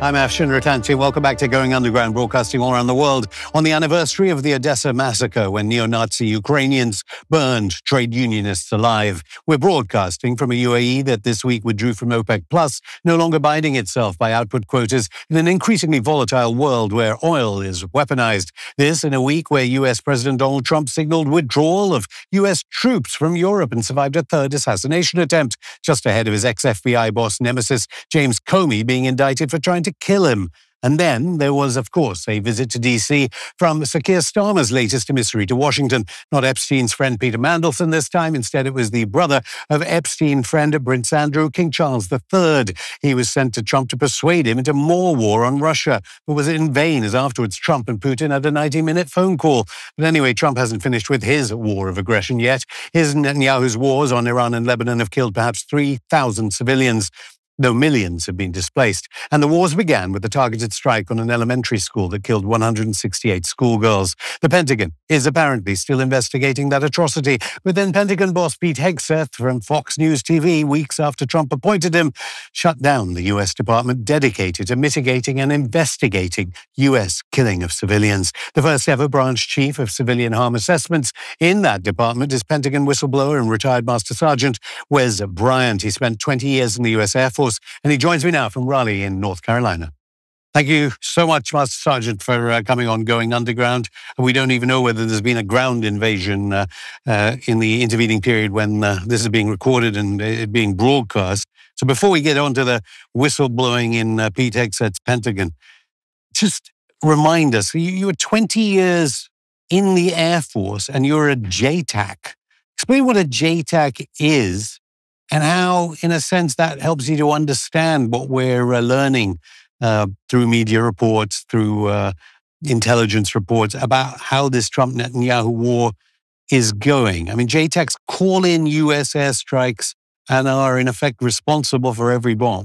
I'm Afshin Rattansi. Welcome back to Going Underground, broadcasting all around the world on the anniversary of the Odessa massacre when neo-Nazi Ukrainians burned trade unionists alive. We're broadcasting from a UAE that this week withdrew from OPEC+, no longer binding itself by output quotas in an increasingly volatile world where oil is weaponized. This in a week where US President Donald Trump signaled withdrawal of US troops from Europe and survived a third assassination attempt, just ahead of his ex-FBI boss nemesis James Comey being indicted for trying to kill him. And then there was, of course, a visit to D.C. from Sir Keir Starmer's latest emissary to Washington. Not Epstein's friend Peter Mandelson this time. Instead, it was the brother of Epstein friend Prince Andrew, King Charles III. He was sent to Trump to persuade him into more war on Russia. But was it in vain, as afterwards Trump and Putin had a 90-minute phone call? But anyway, Trump hasn't finished with his war of aggression yet. His Netanyahu's wars on Iran and Lebanon have killed perhaps 3,000 civilians, though millions have been displaced. And the wars began with the targeted strike on an elementary school that killed 168 schoolgirls. The Pentagon is apparently still investigating that atrocity, but then Pentagon boss Pete Hegseth from Fox News TV, weeks after Trump appointed him, shut down the U.S. department dedicated to mitigating and investigating U.S. killing of civilians. The first ever branch chief of civilian harm assessments in that department is Pentagon whistleblower and retired Master Sergeant Wes Bryant. He spent 20 years in the U.S. Air Force, and he joins me now from Raleigh in North Carolina. Thank you so much, Master Sergeant, for coming on Going Underground. We don't even know whether there's been a ground invasion in the intervening period when this is being recorded and being broadcast. So before we get on to the whistleblowing in Pete Hegseth's Pentagon, just remind us, you were 20 years in the Air Force and you're a JTAC. Explain what a JTAC is and how, in a sense, that helps you to understand what we're learning through media reports, through intelligence reports about how this Trump-Netanyahu war is going. I mean, JTACs call in U.S. airstrikes and are, in effect, responsible for every bomb.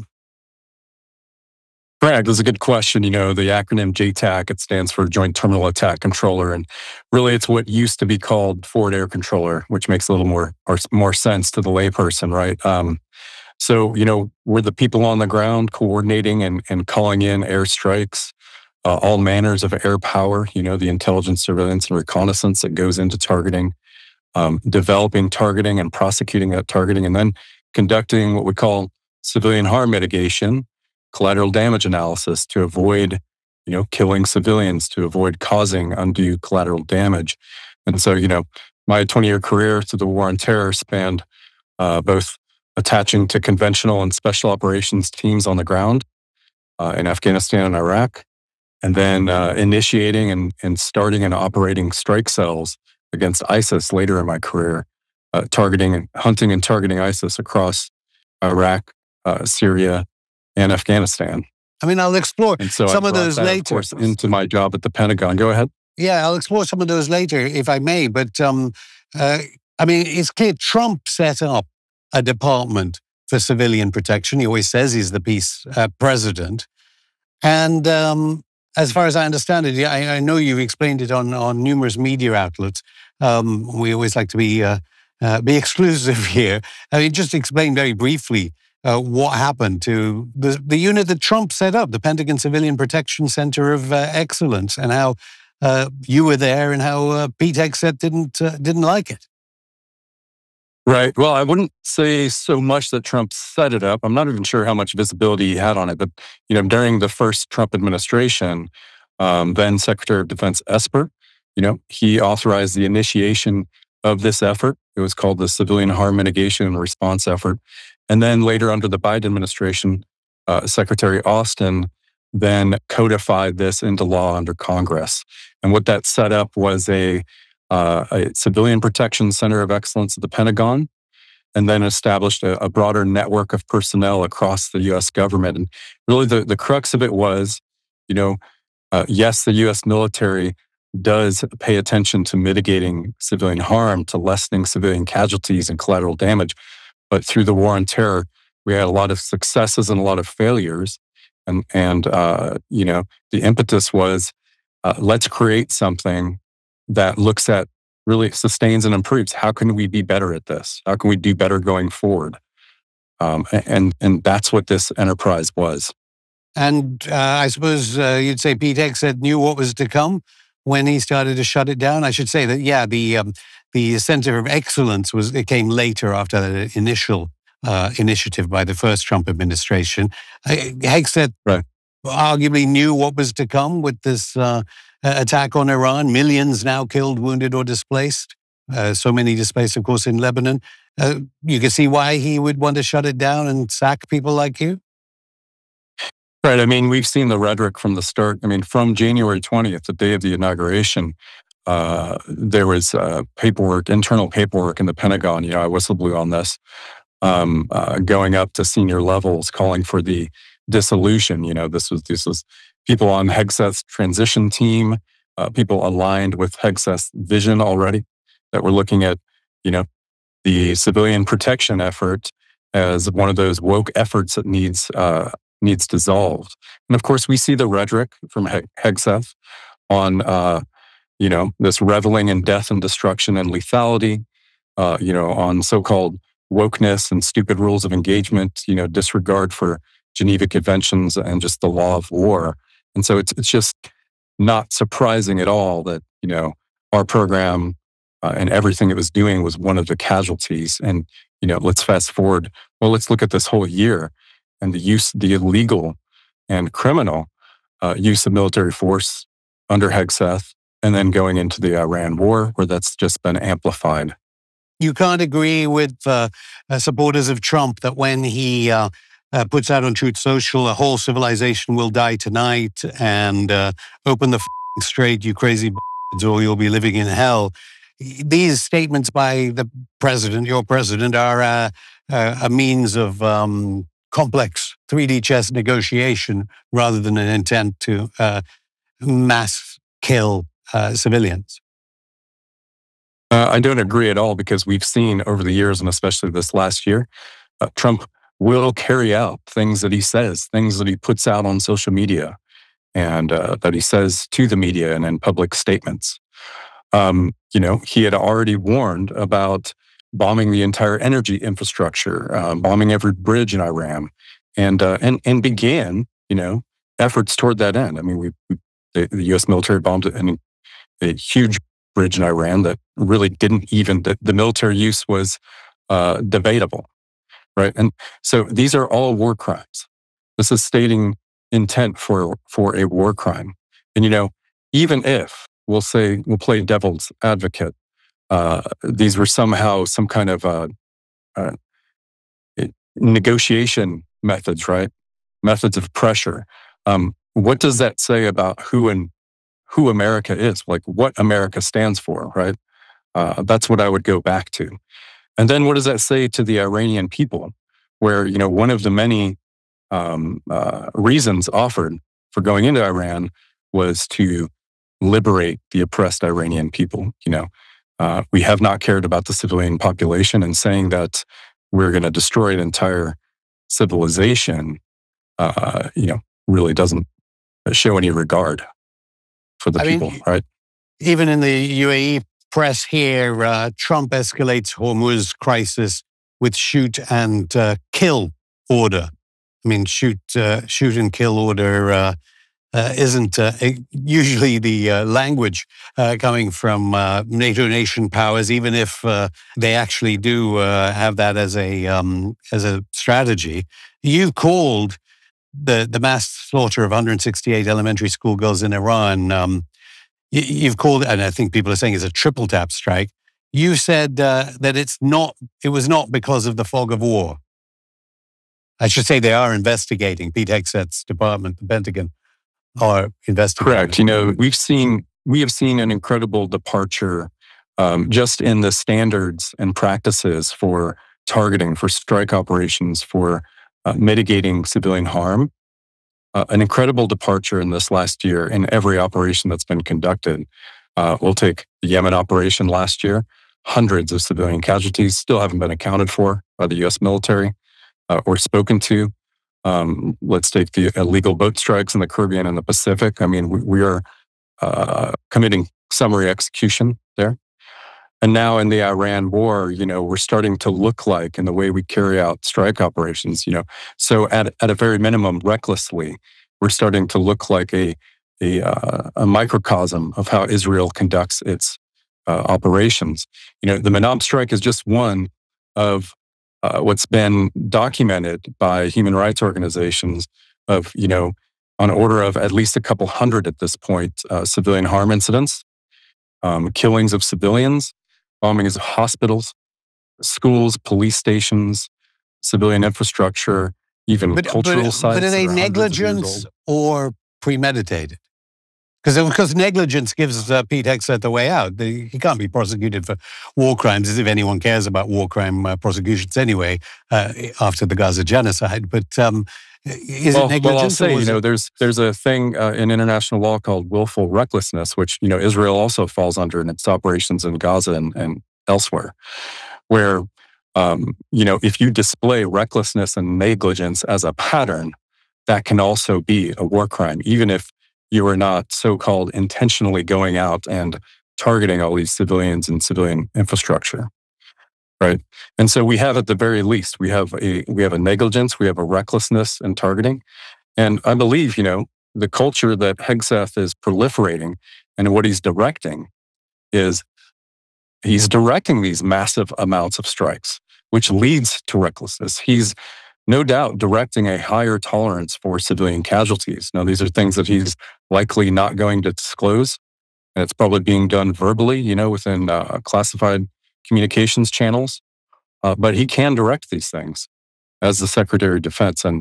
Correct. That's a good question. You know, the acronym JTAC, it stands for Joint Terminal Attack Controller. And really, it's what used to be called Forward Air Controller, which makes a little more sense to the layperson, right? So, you know, we're the people on the ground coordinating and calling in airstrikes, all manners of air power, you know, the intelligence, surveillance, and reconnaissance that goes into targeting, developing targeting and prosecuting that targeting, and then conducting what we call civilian harm mitigation, collateral damage analysis to avoid, you know, killing civilians, to avoid causing undue collateral damage. And so, you know, my 20-year career through the war on terror spanned both attaching to conventional and special operations teams on the ground in Afghanistan and Iraq, and then initiating and starting and operating strike cells against ISIS later in my career, hunting and targeting ISIS across Iraq, Syria, and Afghanistan. I mean, I'll explore some of those later. Of course, into my job at the Pentagon. Go ahead. Yeah, I'll explore some of those later, if I may. But, I mean, it's clear Trump set up a department for civilian protection. He always says he's the peace president. And as far as I understand it, I know you've explained it on numerous media outlets. We always like to be exclusive here. I mean, just explain very briefly what happened to the unit that Trump set up, the Pentagon Civilian Protection Center of Excellence, and how you were there and how Pete Hegseth didn't like it. Right. Well, I wouldn't say so much that Trump set it up. I'm not even sure how much visibility he had on it. But, you know, during the first Trump administration, then Secretary of Defense Esper, you know, he authorized the initiation of this effort. It was called the Civilian Harm Mitigation and Response Effort. And then later under the Biden administration, Secretary Austin then codified this into law under Congress. And what that set up was a civilian protection center of excellence at the Pentagon, and then established a broader network of personnel across the U.S. government. And really the crux of it was, you know, yes, the U.S. military does pay attention to mitigating civilian harm, to lessening civilian casualties and collateral damage. But through the war on terror, we had a lot of successes and a lot of failures. And you know, the impetus was, let's create something that looks at, really sustains and improves. How can we be better at this? How can we do better going forward? And that's what this enterprise was. And I suppose you'd say Pete Hegseth knew what was to come when he started to shut it down. I should say that, yeah, the Center of Excellence it came later after the initial initiative by the first Trump administration. Hegseth Right. arguably knew what was to come with this attack on Iran. Millions now killed, wounded, or displaced. So many displaced, of course, in Lebanon. You can see why he would want to shut it down and sack people like you. Right. I mean, we've seen the rhetoric from the start. I mean, from January 20th, the day of the inauguration, there was internal paperwork in the Pentagon. I whistle blew on this, going up to senior levels, calling for the dissolution. This was people on Hegseth's transition team, people aligned with Hegseth's vision already, that were looking at, the civilian protection effort as one of those woke efforts that needs dissolved. And of course, we see the rhetoric from Hegseth on, this reveling in death and destruction and lethality, on so-called wokeness and stupid rules of engagement, disregard for Geneva Conventions and just the law of war. And so it's just not surprising at all that, our program and everything it was doing was one of the casualties. And, let's fast forward. Well, let's look at this whole year and the illegal and criminal use of military force under Hegseth, and then going into the Iran war, where that's just been amplified. You can't agree with supporters of Trump that when he puts out on Truth Social, a whole civilization will die tonight, and open the straight, you crazy or you'll be living in hell. These statements by the president, your president, are a means of complex 3D chess negotiation rather than an intent to mass kill civilians. I don't agree at all, because we've seen over the years, and especially this last year, Trump will carry out things that he says, things that he puts out on social media, and that he says to the media and in public statements. He had already warned about bombing the entire energy infrastructure, bombing every bridge in Iran, and began, efforts toward that end. I mean, the U.S. military bombed a huge bridge in Iran that really didn't even, the military use was debatable, right? And so these are all war crimes. This is stating intent for a war crime. And, even if we'll play devil's advocate, these were somehow some kind of negotiation methods, right? Methods of pressure. What does that say about who America is, like what America stands for, right? That's what I would go back to. And then what does that say to the Iranian people, where, one of the many reasons offered for going into Iran was to liberate the oppressed Iranian people. We have not cared about the civilian population, and saying that we're going to destroy an entire civilization, really doesn't show any regard for the people, right? Even in the UAE press here, Trump escalates Hormuz crisis with shoot and kill order. I mean, shoot and kill order isn't usually the language coming from NATO nation powers, even if they actually do have that as a strategy. You called the mass slaughter of 168 elementary school girls in Iran. You've called it, and I think people are saying it's a triple tap strike. You said that it was not because of the fog of war. I should say they are investigating. Pete Hegseth's department, the Pentagon, are investigating. Correct. We have seen an incredible departure just in the standards and practices for targeting, for strike operations, for mitigating civilian harm. An incredible departure in this last year in every operation that's been conducted. We'll take the Yemen operation last year. Hundreds of civilian casualties still haven't been accounted for by the U.S. military or spoken to. Let's take the illegal boat strikes in the Caribbean and the Pacific. I mean, we are committing summary execution there. And now in the Iran war, we're starting to look like, in the way we carry out strike operations, so at a very minimum, recklessly, we're starting to look like a microcosm of how Israel conducts its operations. The Manab strike is just one of what's been documented by human rights organizations of, on order of at least a couple hundred at this point, civilian harm incidents, killings of civilians, bombings of hospitals, schools, police stations, civilian infrastructure, even cultural sites. But are they negligent or premeditated? Because negligence gives Pete Hegseth the way out. He can't be prosecuted for war crimes, as if anyone cares about war crime prosecutions anyway, after the Gaza genocide. But is it negligence? Well, I'll say, there's a thing in international law called willful recklessness, which, Israel also falls under in its operations in Gaza and elsewhere, where, if you display recklessness and negligence as a pattern, that can also be a war crime, even if you are not so-called intentionally going out and targeting all these civilians and civilian infrastructure, right? And so we have, at the very least, we have a negligence, we have a recklessness in targeting, and I believe the culture that Hegseth is proliferating and what he's directing is he's directing these massive amounts of strikes, which leads to recklessness. He's no doubt directing a higher tolerance for civilian casualties. Now, these are things that he's likely not going to disclose, and it's probably being done verbally, within classified communications channels. But he can direct these things as the Secretary of Defense. And,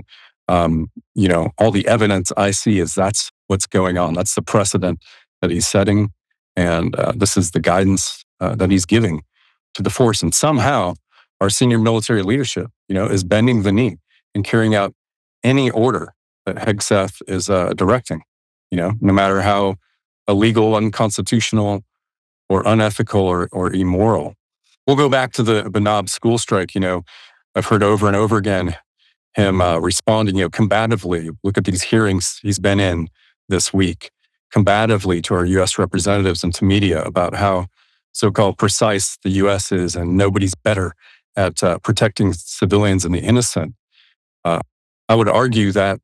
all the evidence I see is that's what's going on. That's the precedent that he's setting. And this is the guidance that he's giving to the force. And somehow our senior military leadership, is bending the knee and carrying out any order that Hegseth is directing, no matter how illegal, unconstitutional, or unethical or immoral. We'll go back to the Manab school strike. I've heard over and over again him responding, combatively. Look at these hearings he's been in this week, combatively to our U.S. representatives and to media about how so-called precise the U.S. is and nobody's better at protecting civilians and the innocent. I would argue that,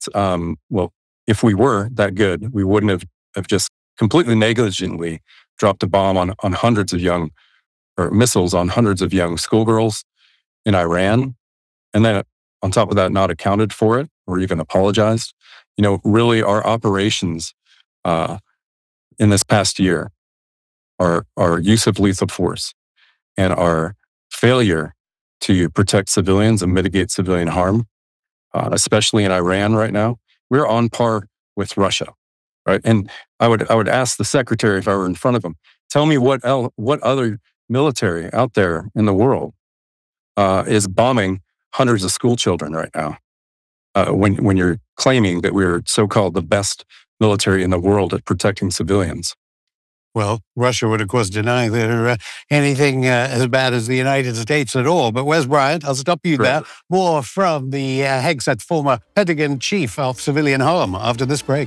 if we were that good, we wouldn't have just completely negligently dropped a bomb on hundreds of missiles on hundreds of young schoolgirls in Iran, and then on top of that, not accounted for it or even apologized. Really, our operations in this past year, our use of lethal force and our failure to protect civilians and mitigate civilian harm, especially in Iran right now, we're on par with Russia, right? And I would ask the secretary, if I were in front of him, tell me what other military out there in the world is bombing hundreds of school children right now, when you're claiming that we're so-called the best military in the world at protecting civilians. Well, Russia would, of course, deny they're anything as bad as the United States at all. But Wes Bryant, I'll stop you there. More from the Hegseth, former Pentagon chief of civilian harm, after this break.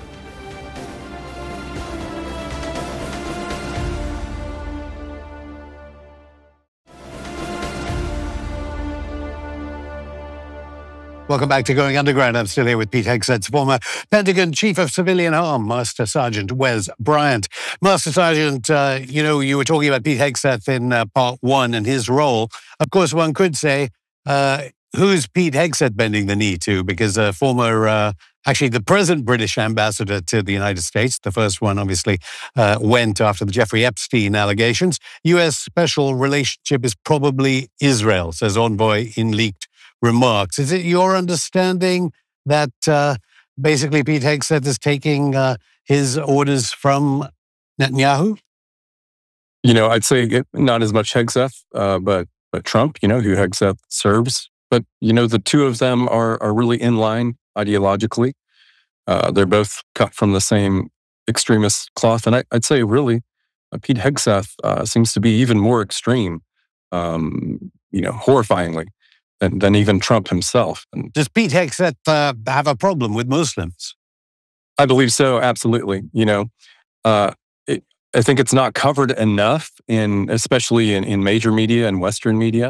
Welcome back to Going Underground. I'm still here with Pete Hegseth, former Pentagon Chief of Civilian Harm, Master Sergeant Wes Bryant. Master Sergeant, you were talking about Pete Hegseth in part one and his role. Of course, one could say, who's Pete Hegseth bending the knee to? Because actually the present British ambassador to the United States, the first one obviously went after the Jeffrey Epstein allegations. U.S. special relationship is probably Israel, says envoy in leaked remarks. Is it your understanding that basically Pete Hegseth is taking his orders from Netanyahu? I'd say not as much Hegseth, but Trump, who Hegseth serves. But, the two of them are really in line ideologically. They're both cut from the same extremist cloth. And I'd say really Pete Hegseth seems to be even more extreme, horrifyingly, than even Trump himself. And does Pete Hegseth have a problem with Muslims? I believe so, absolutely. I think it's not covered enough, especially in major media and Western media.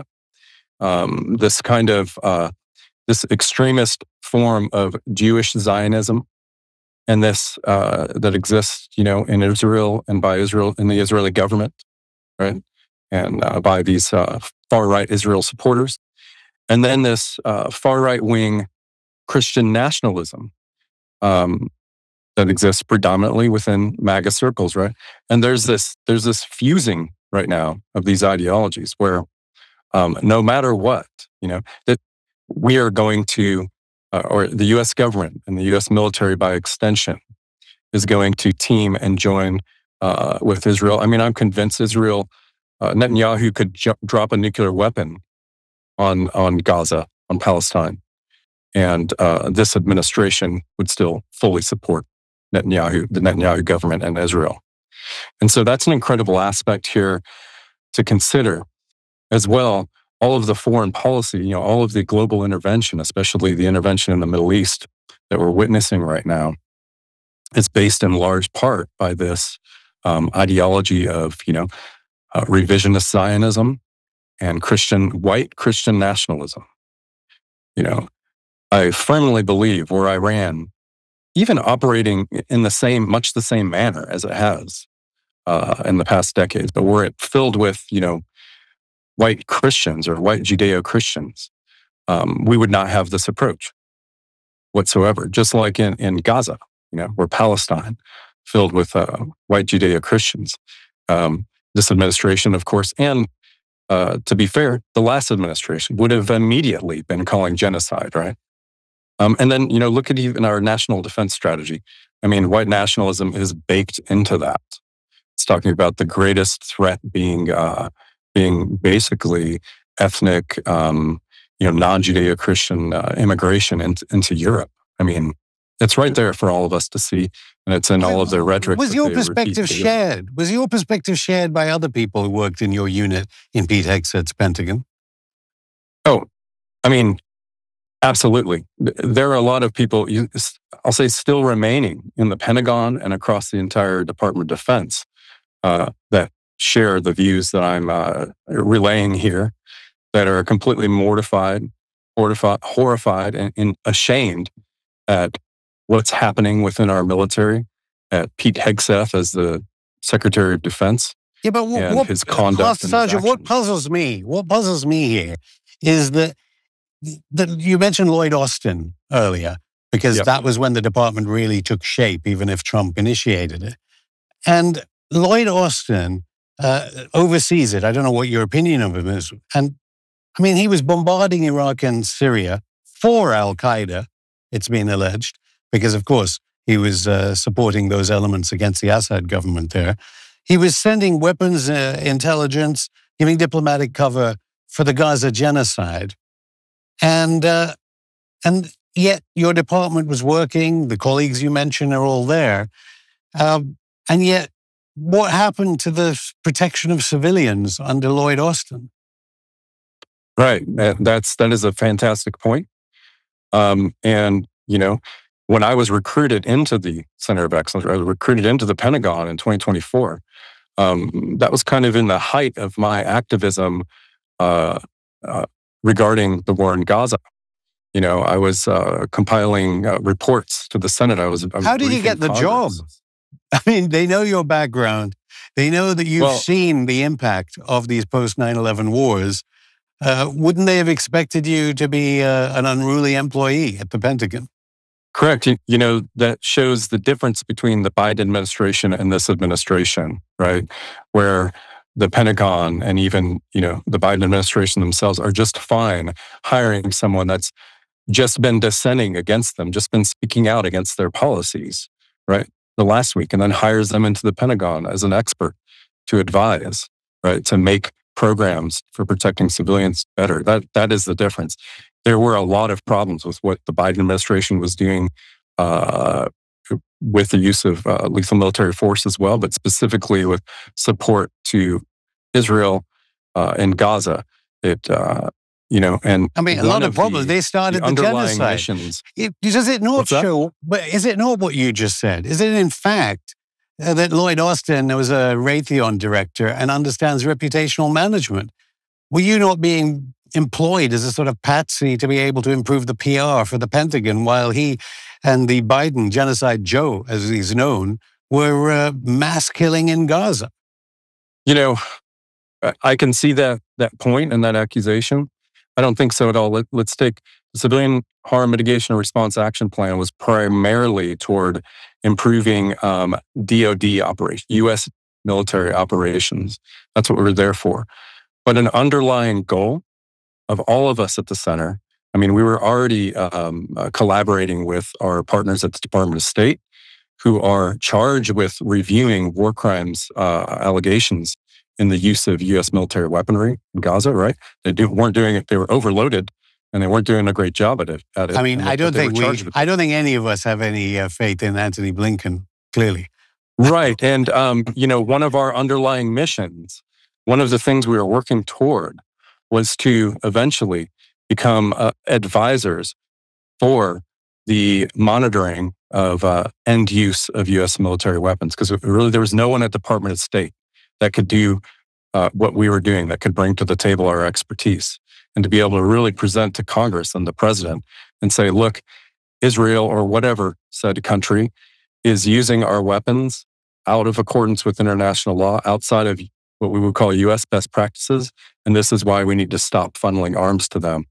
This kind of this extremist form of Jewish Zionism and this that exists, in Israel and by Israel in the Israeli government, right, and by these far right Israel supporters, and then this far right wing Christian nationalism that exists predominantly within MAGA circles, right? And there's this fusing right now of these ideologies where no matter what, that we are going to, or the U.S. government and the U.S. military by extension is going to team and join with Israel. I mean, I'm convinced Netanyahu could drop a nuclear weapon on Gaza, on Palestine, and this administration would still fully support the Netanyahu government and Israel. And so that's an incredible aspect here to consider as well. All of the foreign policy, all of the global intervention, especially the intervention in the Middle East that we're witnessing right now, is based in large part by this ideology of, revisionist Zionism and white Christian nationalism. I firmly believe where Iran, even operating in much the same manner as it has in the past decades, but were it filled with, white Christians or white Judeo-Christians, we would not have this approach whatsoever. Just like in Gaza, where Palestine filled with white Judeo-Christians. This administration, of course, and to be fair, the last administration would have immediately been calling genocide, right? And then, look at even our national defense strategy. I mean, white nationalism is baked into that. It's talking about the greatest threat being basically ethnic, non-Judeo-Christian immigration into Europe. I mean, it's right there for all of us to see, and it's in all of their rhetoric. Was your perspective shared? Was your perspective shared by other people who worked in your unit in Pete Hegseth's Pentagon? Oh, I mean, absolutely. There are a lot of people, I'll say, still remaining in the Pentagon and across the entire Department of Defense that share the views that I'm relaying here, that are completely mortified, horrified, and ashamed at what's happening within our military, at Pete Hegseth as the Secretary of Defense. Yeah, but his conduct. Sergeant, what puzzles me here is that you mentioned Lloyd Austin earlier, because that was when the department really took shape, even if Trump initiated it. And Lloyd Austin oversees it. I don't know what your opinion of him is. And I mean, he was bombarding Iraq and Syria for al-Qaeda, it's been alleged, because of course he was supporting those elements against the Assad government there. He was sending weapons, intelligence, giving diplomatic cover for the Gaza genocide. And yet your department was working, the colleagues you mentioned are all there. And yet, what happened to the protection of civilians under Lloyd Austin? Right. That is a fantastic point. And, when I was recruited into the Center of Excellence, I was recruited into the Pentagon in 2024. That was kind of in the height of my activism regarding the war in Gaza. I was compiling reports to the Senate. How did you get the job? I mean, they know your background. They know that you've seen the impact of these post-9/11 wars. Wouldn't they have expected you to be an unruly employee at the Pentagon? Correct. That shows the difference between the Biden administration and this administration, right? Where the Pentagon and even, the Biden administration themselves are just fine hiring someone that's just been dissenting against them, just been speaking out against their policies, right? The last week, and then hires them into the Pentagon as an expert to advise, right? To make programs for protecting civilians better. That is the difference. There were a lot of problems with what the Biden administration was doing with the use of lethal military force as well, but specifically with support to Israel and Gaza. And I mean, a lot of problems. They started the genocide. Missions. Does it not show? But is it not what you just said? Is it in fact that Lloyd Austin was a Raytheon director and understands reputational management? Were you not being employed as a sort of patsy to be able to improve the PR for the Pentagon while he and the Biden Genocide Joe, as he's known, were mass killing in Gaza. You know, I can see that point and that accusation. I don't think so at all. Let's take the Civilian Harm Mitigation and Response Action Plan was primarily toward improving DoD operations, U.S. military operations. That's what we were there for. But an underlying goal of all of us at the center, I mean, we were already collaborating with our partners at the Department of State, who are charged with reviewing war crimes allegations in the use of U.S. military weaponry in Gaza, right? Weren't doing it. They were overloaded, and they weren't doing a great job at it. I mean, I don't think any of us have any faith in Antony Blinken, clearly. Right. And, one of our underlying missions, one of the things we were working toward was to eventually become advisors for the monitoring of end use of U.S. military weapons. Because really, there was no one at the Department of State that could do what we were doing, that could bring to the table our expertise, and to be able to really present to Congress and the president and say, look, Israel or whatever said country is using our weapons out of accordance with international law, outside of what we would call U.S. best practices, and this is why we need to stop funneling arms to them.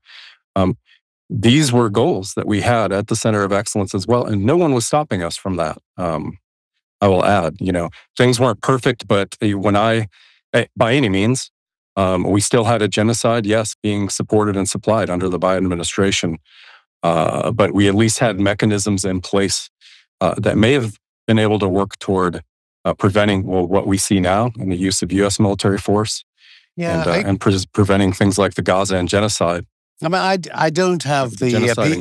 These were goals that we had at the Center of Excellence as well, and no one was stopping us from that. I will add, things weren't perfect, but by any means, we still had a genocide, yes, being supported and supplied under the Biden administration. But we at least had mechanisms in place that may have been able to work toward preventing what we see now in the use of U.S. military force, and preventing things like the Gaza and genocide. I mean, I don't have the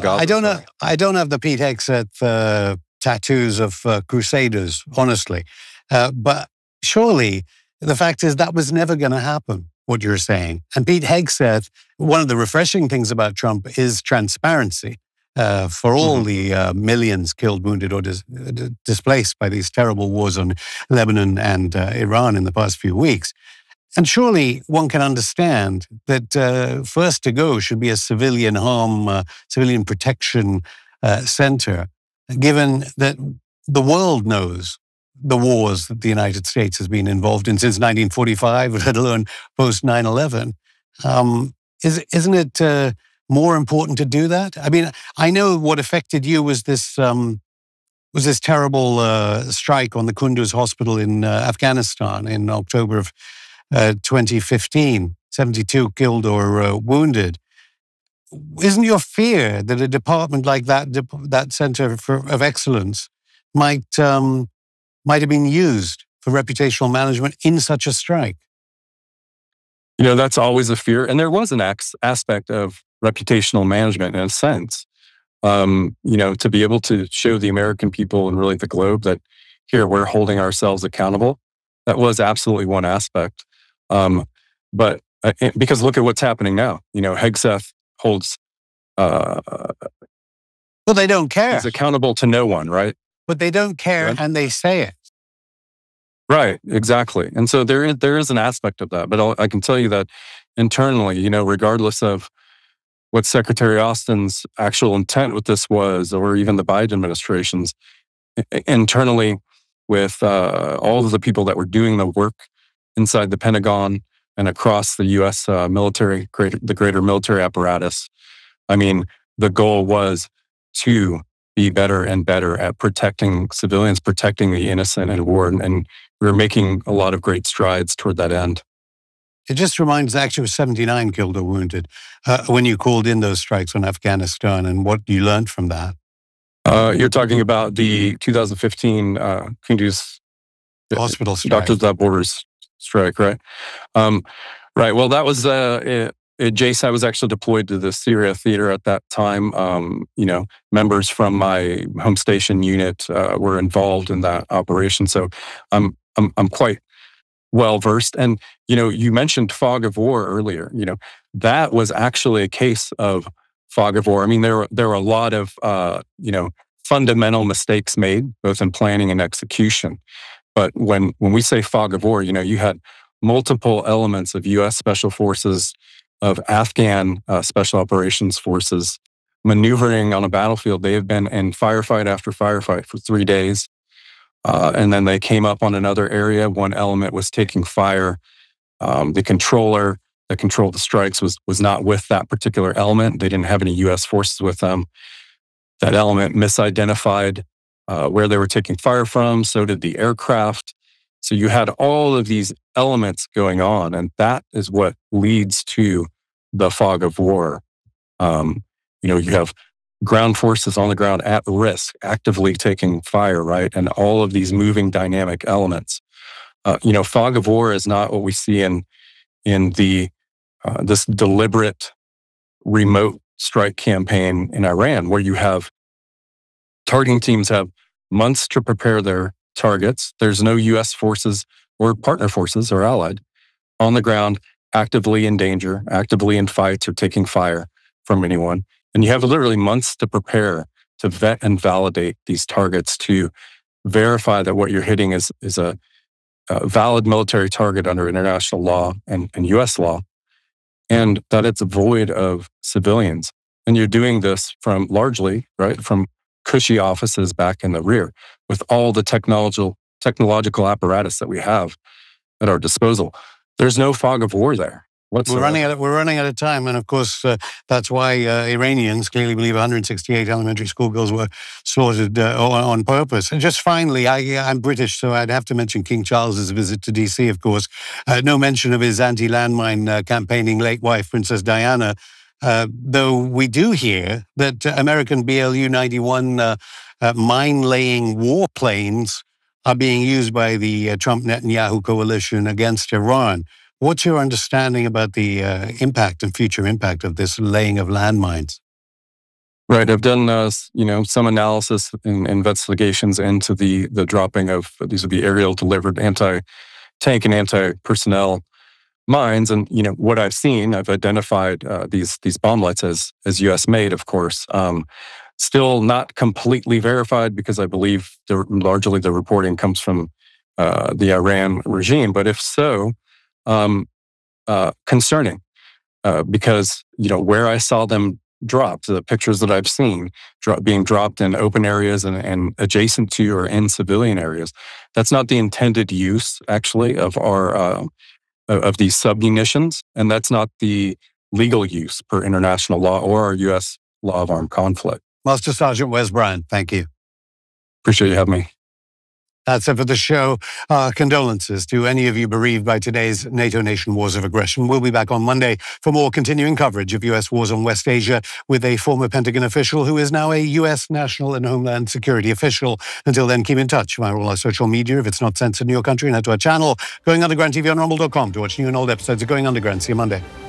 I don't have the Pete Hegseth tattoos of crusaders, honestly. But surely the fact is that was never going to happen, what you're saying. And Pete Hegseth, one of the refreshing things about Trump is transparency for all the millions killed, wounded, or displaced by these terrible wars on Lebanon and Iran in the past few weeks. And surely one can understand that first to go should be a civilian harm, civilian protection center, given that the world knows the wars that the United States has been involved in since 1945, let alone post 9/11. Isn't it more important to do that? I mean, I know what affected you was this terrible strike on the Kunduz hospital in Afghanistan in October of 2015, 72 killed or wounded. Isn't your fear that a department like that Center of Excellence might have been used for reputational management in such a strike? That's always a fear. And there was an aspect of reputational management in a sense, to be able to show the American people and really the globe that here we're holding ourselves accountable. That was absolutely one aspect. But because look at what's happening now. Hegseth holds. Well, they don't care. He's accountable to no one, right? But they don't care, right? And they say it. Right, exactly. And so there is an aspect of that. But I can tell you that internally, regardless of what Secretary Austin's actual intent with this was, or even the Biden administration's, internally with all of the people that were doing the work inside the Pentagon and across the U.S. military, the greater military apparatus. I mean, the goal was to be better and better at protecting civilians, protecting the innocent in war, and we were making a lot of great strides toward that end. It just reminds, actually, it was 79 killed or wounded when you called in those strikes on Afghanistan, and what you learned from that. You're talking about the 2015 Kunduz hospital strike. Doctors Without Borders strike, right? Right. Well, that was Jace. I was actually deployed to the Syria theater at that time. Members from my home station unit were involved in that operation, so I'm quite well versed. And you mentioned fog of war earlier. That was actually a case of fog of war. I mean, there were a lot of fundamental mistakes made both in planning and execution. But when we say fog of war, you had multiple elements of U.S. Special Forces, of Afghan Special Operations Forces, maneuvering on a battlefield. They have been in firefight after firefight for 3 days. And then they came up on another area. One element was taking fire. The controller that controlled the strikes was not with that particular element. They didn't have any U.S. forces with them. That element misidentified where they were taking fire from. So did the aircraft. So you had all of these elements going on, and that is what leads to the fog of war. You have ground forces on the ground at risk, actively taking fire, right? And all of these moving dynamic elements. Fog of war is not what we see in the this deliberate remote strike campaign in Iran, where you have targeting teams have months to prepare their targets. There's no U.S. forces or partner forces or allied on the ground, actively in danger, actively in fights or taking fire from anyone. And you have literally months to prepare to vet and validate these targets, to verify that what you're hitting is a valid military target under international law and U.S. law, and that it's void of civilians. And you're doing this from largely, right, from cushy offices back in the rear with all the technological apparatus that we have at our disposal. There's no fog of war there whatsoever. We're running out of time. And of course, that's why Iranians clearly believe 168 elementary school girls were slaughtered on purpose. And just finally, I'm British, so I'd have to mention King Charles's visit to DC, of course. No mention of his anti-landmine campaigning late wife, Princess Diana. Though we do hear that American BLU-91 mine-laying warplanes are being used by the Trump-Netanyahu coalition against Iran. What's your understanding about the impact and future impact of this laying of landmines? Right. I've done, some analysis and investigations into the dropping of, these would be aerial delivered anti-tank and anti-personnel mines. And, what I've seen, I've identified these bomblettes as U.S. made, of course. Still not completely verified, because I believe largely the reporting comes from the Iran regime. But if so, concerning, because, where I saw them dropped, the pictures that I've seen being dropped in open areas and adjacent to or in civilian areas, that's not the intended use, actually, of our of these submunitions, and that's not the legal use per international law or our U.S. law of armed conflict. Master Sergeant Wes Bryan, thank you. Appreciate you having me. That's it for the show. Condolences to any of you bereaved by today's NATO nation wars of aggression. We'll be back on Monday for more continuing coverage of U.S. wars on West Asia with a former Pentagon official who is now a U.S. national and homeland security official. Until then, keep in touch via all our social media if it's not censored in your country, and head to our channel, Going Underground TV on Rumble.com, to watch new and old episodes of Going Underground. See you Monday.